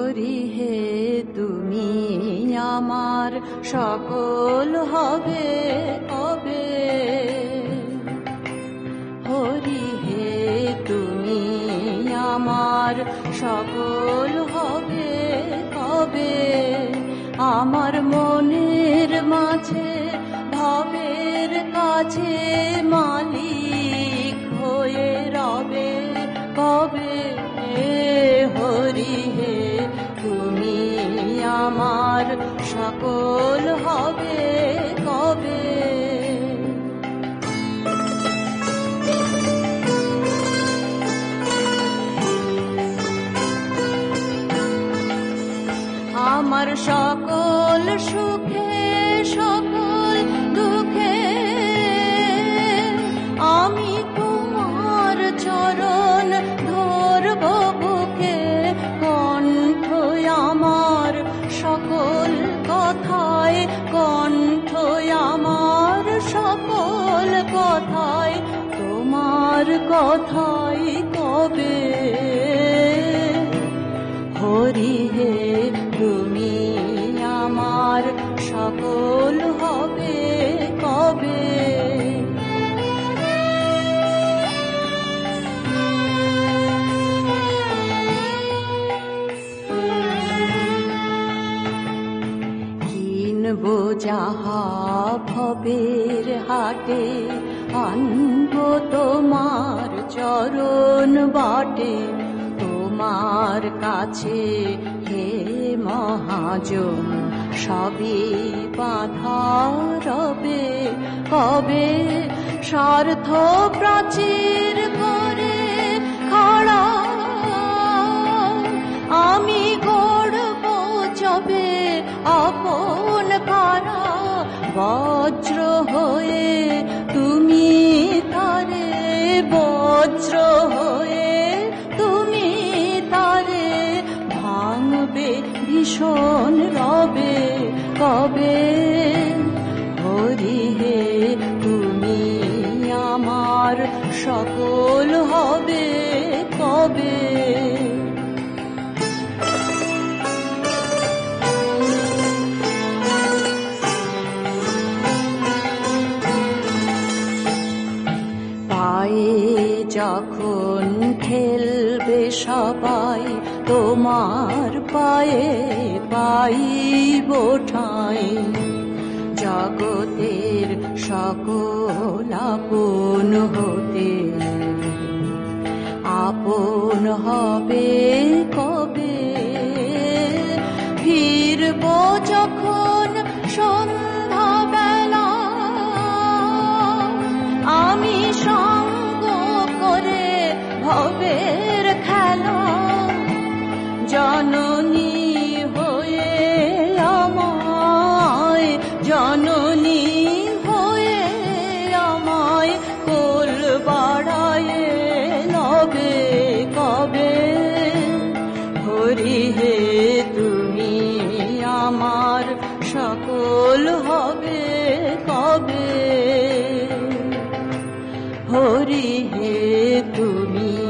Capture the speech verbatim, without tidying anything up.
হরি হে তুমি আমার সকল হবে কবে, হরি হে তুমি আমার সকল হবে কবে, আমার মনের মাঝে ভবের কাছে মালিক হয়ে রবে কবে, হরি হে তুমি আমার সকল হবে কবে। আমার সকল সুখে সকল দুঃখে আমি তোমার চরণ ধরব বুকে, কণ্ঠ আমার সকল কথায়, কণ্ঠ আমার সকল কথায় তোমার কথাই কবে, হরি হে তুমি আমার সকল হবে কবে। কিনবো যাহা ভবের হাটে, আনবো তোমার চরণ বাটে, তোমার কাছে হে মহাজন সবই বাঁধা রবে কবে, স্বার্থ প্রাচীর করে খাড়া আমি গড়ব যবে আপন কারা, বজ্র হয়ে তুমি তারে, বজ্র হয়ে তুমি তারে ভাঙবে ভীষণ রবে কবে, হরি হে তুমি আমার সকল হবে কবে। পায়ে যখন খেলবে সবাই তোমার পায়ে পাইব ঠাঁই, জগতের সকল আপন হতে আপন হবে কবে, ফিরব যখন সন্ধ্যা বেলা আমি সঙ্গ করে ভবের খেলা, জননী হয়ে আমায়, জননী হয়ে আমায় কোল বাড়ায় নবে কবে, হরি হে তুমি আমার সকল হবে কবে, হরি হে তুমি